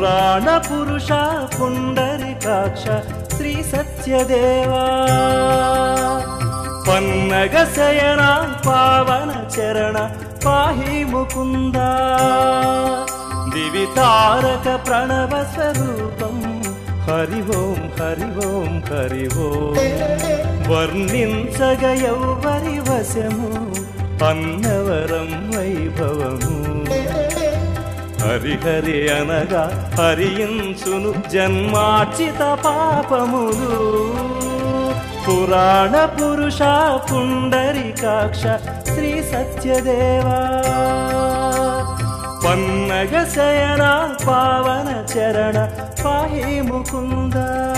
పురాణ పురుష పుండరీకాక్ష శ్రీ సత్యదేవా పన్నగ శయన పావన చరణ పాహి ముకుంద దివి తారక ప్రణవ స్వరూపం హరి ఓం హరి ఓం హరి ఓం వర్ణించగ ఎవ్వరి వశము అన్నవరం వైభవము హరి హరి అనగా హరించును జన్మార్చిత పాపములు పురాణ పురుష పుండరీకాక్ష శ్రీ సత్యదేవా పన్నగ శయన పావన చరణ పాహి ముకుంద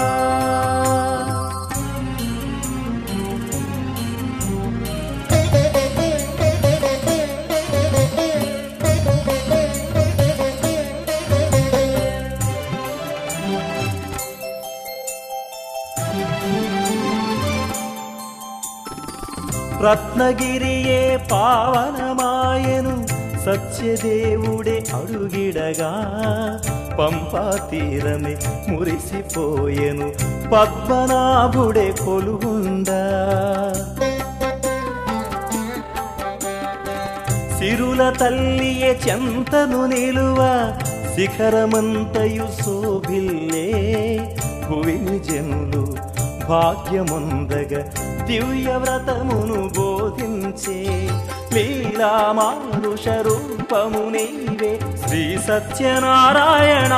రత్నగిరియే పావనమాయను సత్యదేవుడే అడుగిడగా పంపా తీరమే మురిసిపోయెను పద్మనాభుడే కొలువుండా సిరుల తల్లియే చెంతను నిలువ శిఖరమంతయు శోభిల్లే భువిని జనులు భాగ్యముందగ దివ్య వ్రతమును బోధించే లీలా మానుష రూపము నీవే శ్రీ సత్యనారాయణ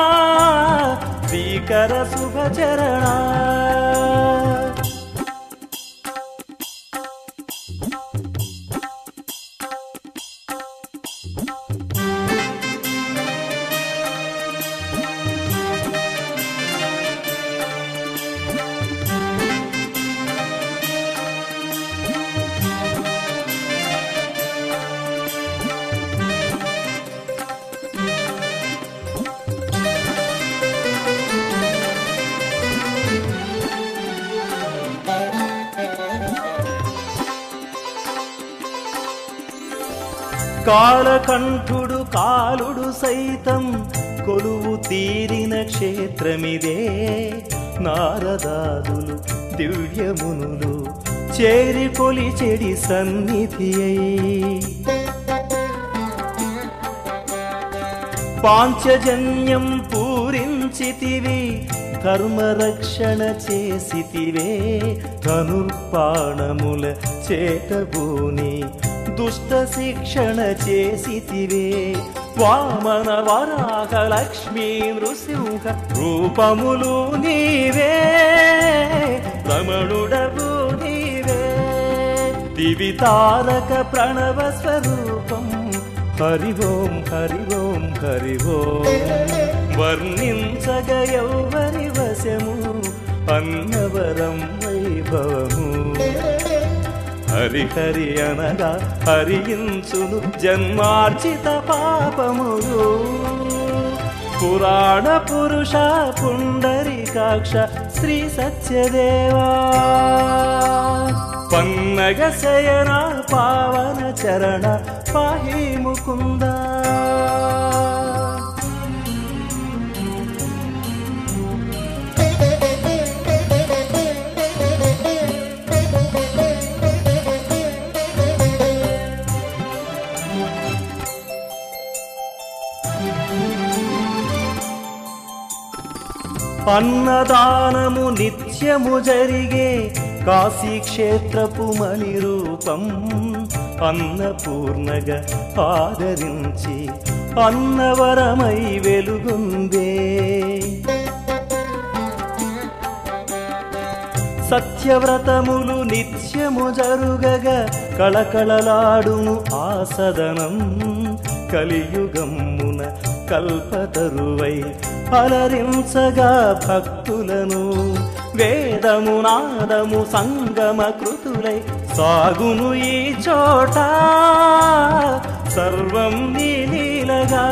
శ్రీకర శుభచరణ కాలకంఠుడు కాలుడు సైతం కొలువు తీరిన క్షేత్రమిదే నారదాదులు దివ్యమునులు చేరి కొలిచెడి సన్నిధి పాంచజన్యం పూరించితివి ధర్మరక్షణ చేసితివే ధనుర్పాణముల చేతబూని దుష్ట శిక్షణ చేసితివే వామన వరాహ లక్ష్మీ నృసింహ రూపములు నీవే రమణుడవు నీవే దివి తారక ప్రణవ స్వరూపం హరి ఓం హరి ఓం హరి ఓం వర్ణించగ ఎవ్వరి వశము అన్నవరం వైభవము హరి హరి అనగా హరించును జన్మార్చిత పాపములు పురాణ పురుష పుండరీకాక్ష శ్రీ సత్యదేవా పన్నగ శయన పావన చరణ పాహి ముకుంద అన్నదానము నిత్యము జరిగే కాశీక్షేత్రపు మణి రూపం అన్నపూర్ణగా ఆదరించి అన్నవరమై వెలుగుందే సత్యవ్రతములు నిత్యము జరుగగా కళకళలాడును ఆ సదనం కలియుగమ్మున కల్పతరువై అలరించగా భక్తులను వేదము నాదము సంగమ కృతులై సాగును ఈ చోట సర్వం నీలీలగా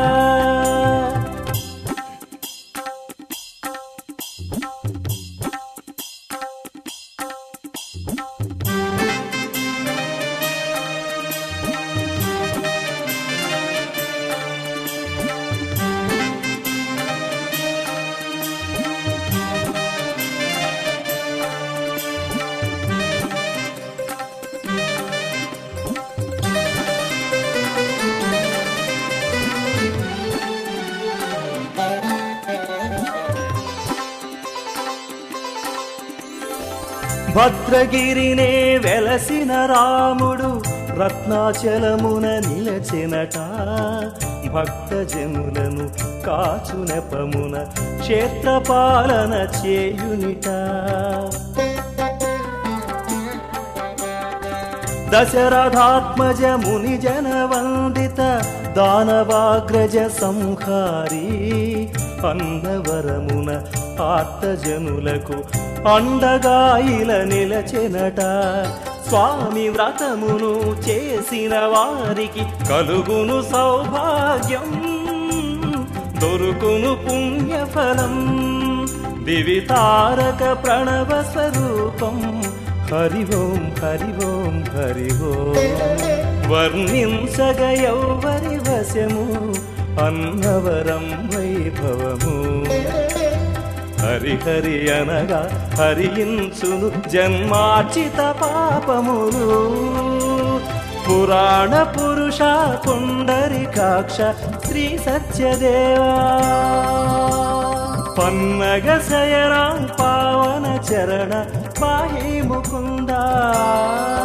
భద్రగిరినే వెలసిన రాముడు రత్నాచలమున నిలచెనట భక్తజనులను కాచునెపమున క్షేత్రపాలన చేయునిట దశరథాత్మజ ముని జనవందిత దానవాగ్రజ సంహారీ అన్నవరమున ఆర్తజనులకు అండగాయిల నిలచెనట స్వామి వ్రతమును చేసిన వారికి కలుగును సౌభాగ్యం దొరుకును పుణ్యఫలం దివితారక ప్రణవ స్వరూపం హరి ఓం హరి ఓం హరి ఓం వర్ణించగ యౌవరి వశము అన్నవరం వైభవము హరి హరి అనగా హరించును జన్మార్జిత పాపములు పురాణ పురుష పుండరీకాక్ష శ్రీ సత్యదేవా పన్నగ శయన పావన చరణ పాహి ముకుందా